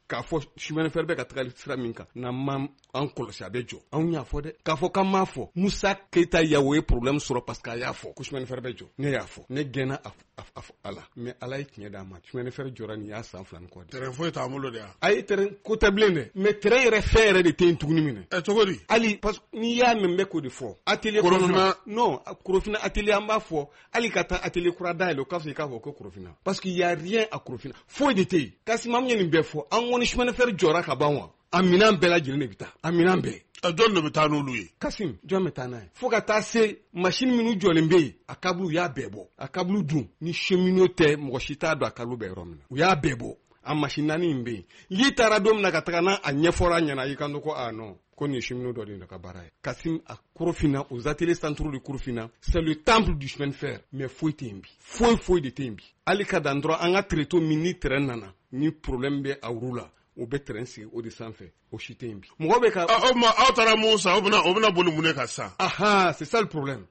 k'a fɔ chemin de fer bɛ ka tagali sira min kan n'an m'an kɔlɔsi a bɛ jɔ anw y'a fɔ dɛ k'a fɔ k'an m'a fɔ Musa Keyita Yawo ye problème sɔrɔ parce que a y'a fɔ ko chemin de fer bɛ jɔ ne y'a fɔ ne gɛnna a la mais Ala ye tiɲɛ d'a ma chemin de fer jɔra nin y'a san 2 ni kɔ de terrain foyi t'an bolo de yan ayi terrain ko tɛ bilen dɛ mais terrain yɛrɛ fɛn yɛrɛ de tɛ yen tuguni minɛ cogo di hali parce que n'i y'a mɛn bɛ k'o de fɔ atelier Korofina non Korofina atelier an b'a fɔ hali ka taa atelier kura dayɛlɛ o k'a fɔ i k'a fɔ ko Korofina parce que y a rien à Korofina foyi de tɛ yen Kasimu ye nin bɛɛ fɔ an kɔni chemin de fer jɔra ka ban wa a minɛn bɛɛ lajɛlen de bɛ taa a minɛn bɛɛ jɔn de bɛ taa n'olu ye Kasimu jɔn bɛ taa n'a ye fo ka taa se machine minnu jɔlen bɛ yen a câble u y'a bɛɛ bɔ a câble dun ni cheminot tɛ mɔgɔ si t'a dɔn a câble bɛ yɔrɔ min na u y'a bɛɛ bɔ a machine naani in bɛ yen n'i taara don min na ka taga n'a a ɲɛfɔra ɲɛna i kan to ko non ko nin ye cheminot dɔ de ka baara ye Kasimu a Korofina aux ateliers centraux de Korofina c'est le temple du chemin de fer mais foyi tɛ yen bi foyi de tɛ yen bi hali ka dan dɔrɔn an ka treto min ni terrain nana ni problème bɛ a wuru la o bɛ terrain sigi o de sanfɛ o si tɛ yen bi mɔgɔ bɛ ka aw taara mun san o bɛna boli mun de kan sisan c'est ça le problème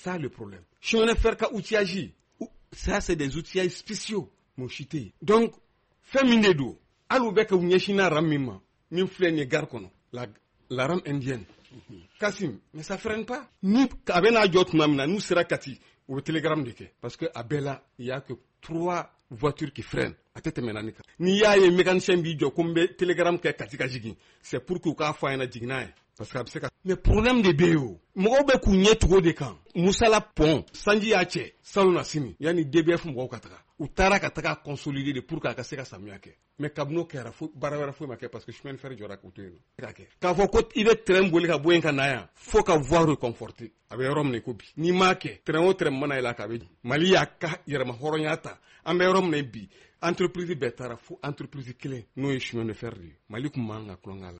chemin de fer ka outillage ça c'est des outillages spéciaux mais o si tɛ yen donc fɛn min de don hali u bɛ ka u ɲɛsin na ram min ma min filɛ nin ye gare kɔnɔ la rame indienne Kasimu mais ça freine pas ni a bɛ n'a jɔ tuma min na n'u sera Kati u bɛ télégramme de kɛ parce que a bɛɛ la il y a que 3 voitures qui freinent a tɛ tɛmɛ naani kan n'i y'a ye mécanicien b'i jɔ ko n bɛ télégramme kɛ Kati ka jigin c'est pour que u k'a fɔ a ɲɛna jigin n'a ye parce que a bɛ se ka mais problème de bɛ yen o mɔgɔw bɛ k'u ɲɛ tugu o de kan Musala pont sanji y'a cɛ salon na sini yanni DBF mɔgɔw ka taga u taara ka taga consolider de pour que a ka se ka samiya kɛ mais kabini o kɛra baara wɛrɛ foyi ma kɛ parce que chemin de fer jɔra k'u to yen k'a fɔ ko i bɛ train boli ka bɔ yen ka na yan fo ka voie reconforter a bɛ yɔrɔ min na ko bi n'i m'a kɛ train o train mana yɛlɛ k'a bɛ Mali y'a ka yɛrɛma hɔrɔnya ta an bɛ yɔrɔ min na bi entreprise bɛɛ taara fo entreprise kelen n'o ye chemin de fer de ye Mali tun man ka kulon k'a la